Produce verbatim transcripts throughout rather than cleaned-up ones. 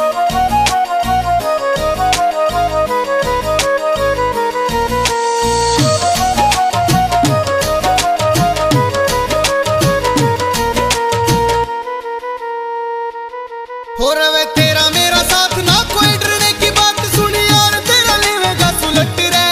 हो रवे तेरा मेरा साथ ना कोई डरने की बात सुनी यार तेरा लेवेगा सुलट रे।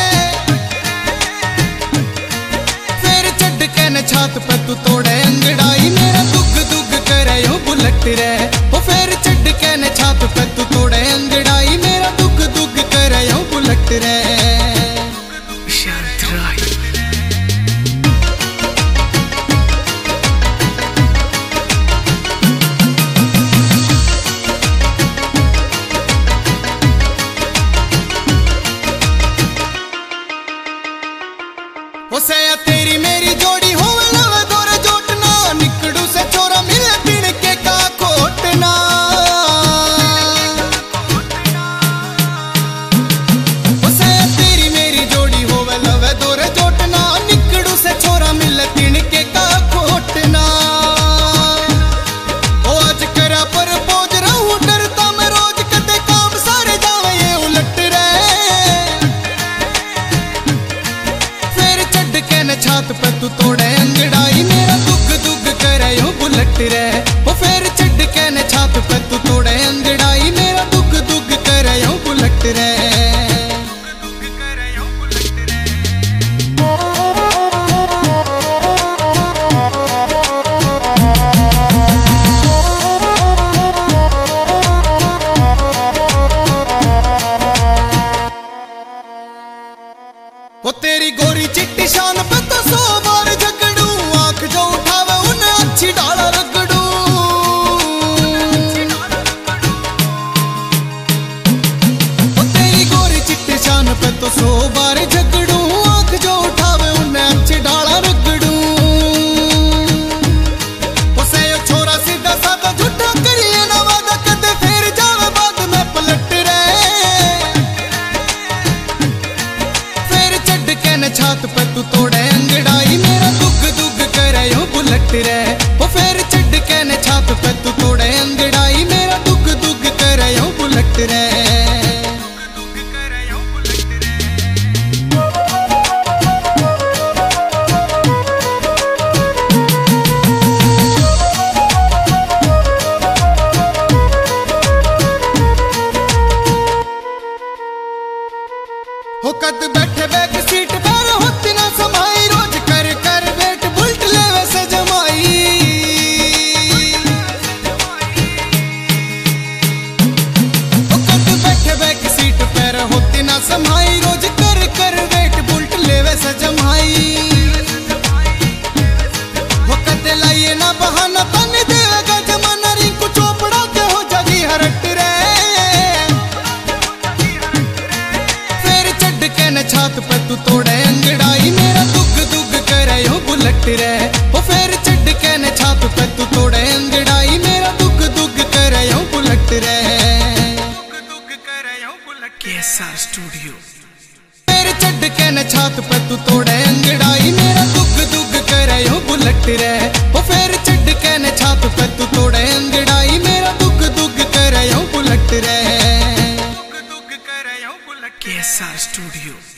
फिर चढ़ के न छात पे तू तोड़े अंगड़ाई मेरा दुग दुग करे यो बुलट रे। ओ फिर चढ़ के न छात पे तू तोड़े अंगड़ाई मेरा दुग दुग करे यो बुलट रे। उसे तेरी मेरी जोड़ी हो लवे दोरे जोटना निकड़ू से छोरा मिले तिणके का कोटना। उसे तेरी मेरी जोड़ी हो लवे दोरे जोटना निकड़ू से छोरा मिले तिणके का कोटना। ओ आज करा पर पोज रहूं डरता मैं रोज कदे काम सारे जावे ये उलट रे। छात पे तू तोड़े अंगड़ाई मेरा दुग दुग करे यो बुलट रे। ओ फिर चढ़ के न छात पे तू तोड़े अंगड़ाई मेरा दुग दुग करे यो बुलट रे। वो तेरी गोरी चिट्टी शान पे तो सौ बार झगड़ू आंख जो उठावे उन्हें अच्छी डाला रगड़ू। वो तेरी गोरी चिट्टी शान पे तो सौ बार झगड़ू आंख जो उठावे उन्हें अच्छी डाला रगड़ू। उसे यो छोरा सीधा साधा झूठा करिए ना वादा कदे फिर जावे बाद में पलट रे। छात पे तू तोड़े अंगड़ाई मेरा दुग दुग करे यो बुलट रे। ओ फिर चढ़ के न छात पे तू तोड़े अंगड़ाई मेरा दुग दुग करे यो बुलट रे। हो कद बैठे बैक सीट पर होती ना समाई रोज कर कर वेट बुलट ले वैसे जमाई। हो कद बैठे बैक सीट पर होती ना समाई रोज कर कर वेट बुलट ले वैसे जमाई। हो कद लाइए ना बहाना तन देवेगा जमाना रिंकू चोपड़ा के हो जागी हरट रे। छात पे तू तोड़े अंगड़ाई मेरा दुग दुग करे यो बुलट रे। ओ फिर चढ़ के न छात पे तू तोड़े अंगड़ाई मेरा दुग दुग करे यो बुलट रे। KSR studio. फिर चढ़ के न छात पे तू तोड़े अंगड़ाई मेरा दुग दुग करे यो बुलट रे। ओ फिर चढ़ के न छात पे तू तोड़े अंगड़ाई मेरा दुग दुग करे यो बुलट रे। KSR studio.